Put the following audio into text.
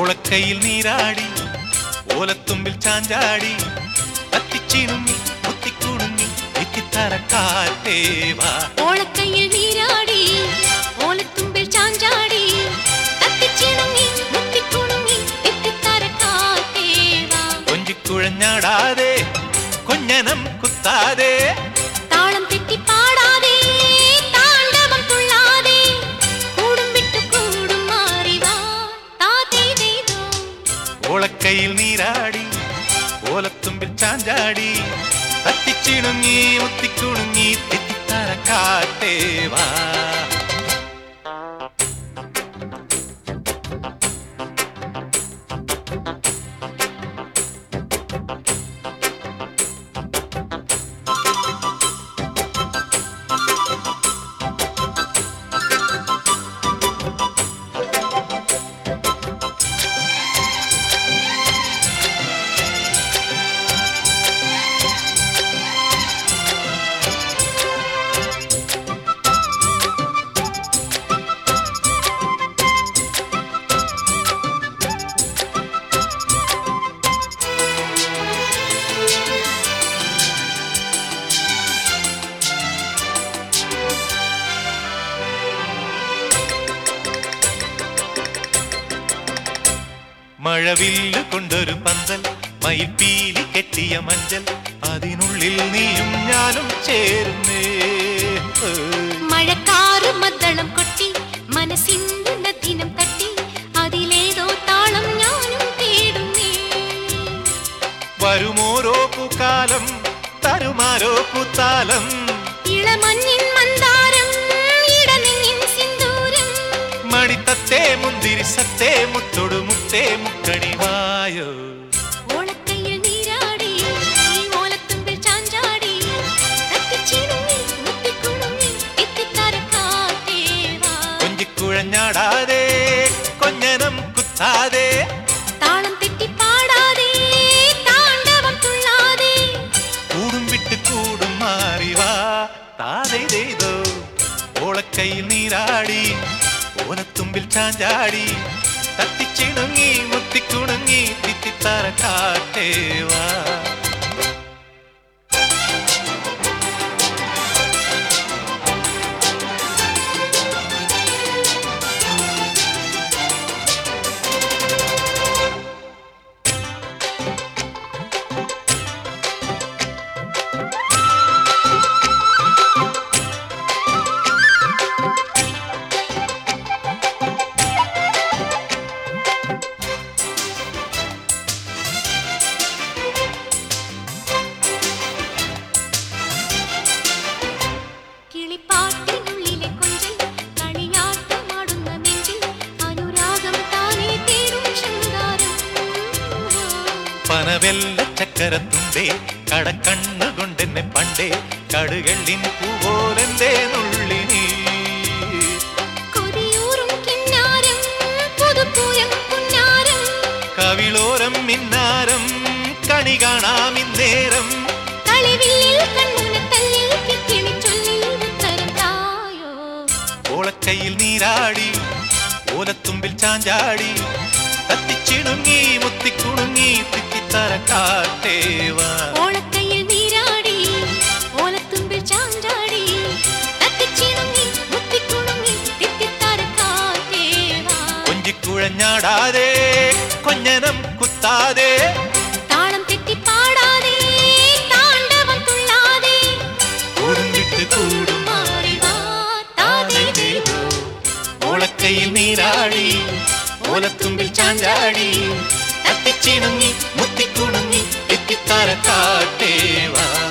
ഓളക്കയിൽ നീരാടി ഓലത്തുമ്പിൽ ചാഞ്ചാടി കത്തിച്ചിണുങ്ങി കുത്തിക്കുണുങ്ങി എത്തിത്തരക്കാറ്റേവാ. ഓളക്കയിൽ നീരാടി ഓലത്തുമ്പിൽ ചാഞ്ചാടി കത്തിച്ചിണുങ്ങി കുത്തിക്കുണുങ്ങി എത്തിത്തരക്കാറ്റേവാ. കൊഞ്ചിക്കുഴഞ്ഞാടാതെ കൊഞ്ഞനം കുത്താതെ താളം തെറ്റി പാടാതെ താണ്ഡവം തുള്ളാതെ കൂടും വിട്ടു കൂടും മാറിവാ താതേതേതോ. ഓളക്കയിൽ നീരാടി ഓലത്തുമ്പിൽ ചാഞ്ചാടി കത്തിച്ചിണുങ്ങി മുത്തിക്കുണുങ്ങി എത്തിത്തരക്കാറ്റേവാ. മഴവില്ല് കൊണ്ടൊരു പന്തൽ മയിൽപ്പീലി കെട്ടിയ മഞ്ചൽ അതിനുള്ളിൽ നീയും ഞാനും ചേരുന്നേ. മഴക്കാറ് മദ്ദളം കൊട്ടി മനസ്സിന്റെ ദിനം തട്ടി അതിലേതോ താളം ഞാനും തേടുന്നേ. വരുമോരോ പൂക്കാലം തരുമാരോ പൂത്താലം ഇളമഞ്ഞിൻ മന്ദാരം ഇടനെഞ്ഞിൻ സിന്ദൂരം മണിത്തത്തേ മുന്തിരി സത്തേ മുത്തൊടു മുത്തേ മുക്കണിവായോ. ഓളക്കയിൽ നീരാടി ഓലത്തുമ്പിൽ ചാഞ്ചാടി കത്തിച്ചിണുങ്ങി മുത്തിക്കുണുങ്ങി എത്തിത്തരക്കാറ്റേവാ. കൊഞ്ചിക്കുഴഞ്ഞാടാതെ കൊഞ്ഞനം കുത്താതെ താളം തെറ്റി പാടാതെ താണ്ഡവം തുള്ളാതെ കൂടും വിട്ട് കൂടും മാറിവാ താതേതേതോ. ഓളക്കയിൽ നീരാടി ഓലത്തുമ്പിൽ ചാഞ്ചാടി തത്തിച്ചിണുങ്ങി മുത്തിക്കുണുങ്ങി എത്തിത്തരക്കാറ്റേവാ. കിളിപ്പാട്ടിനുള്ളിലെ കൊഞ്ചൽ കളിയാട്ടമാടുന്ന നെഞ്ചിൽ അനുരാഗം താനേ തേടും ശൃംഗാരം. പനവെല്ല ചക്കരത്തുണ്ടേ കടക്കണ്ണു കൊണ്ടെന്നെ പണ്ടേ കടുകള്ളിൻ പൂവോലെന്തേ നുള്ളിനീ. കൊതിയൂറും കിന്നാരം പുതുപ്പൂരം പുന്നാരം കവിളോരം മിന്നാരം കണി കാണാമിന്നേരം കളിവില്ലിൽ കൺമുനത്തല്ലിൽ കിക്കിളി ചൊല്ലിൽ ഉത്തരം തായോ. ഓളക്കയിൽ നീരാടി ഓലത്തുമ്പിൽ ചാഞ്ചാടി കത്തിച്ചിണുങ്ങി മുത്തിക്കുണുങ്ങി എത്തിത്തരക്കാറ്റേവാ. ഓളക്കയിൽ നീരാടി ഓലത്തുമ്പിൽ ചാഞ്ചാടി കത്തിച്ചിണുങ്ങി മുത്തിക്കുണുങ്ങി എത്തിത്തരക്കാറ്റേവാ. കൊഞ്ചിക്കുഴഞ്ഞാടാതെ കൊഞ്ഞനം കുത്താതെ താളം തെറ്റി പാടാതെ താണ്ഡവം തുള്ളാതെ കൂടും വിട്ട് കൂടും മാറിവാ താതേതേതോ. ഓളക്കയിൽ നീരാടി ഓലത്തുമ്പിൽ ചാഞ്ചാടി കത്തിച്ചിണുങ്ങി മുത്തിക്കുണുങ്ങി എത്തിത്തരക്കാറ്റേവാ.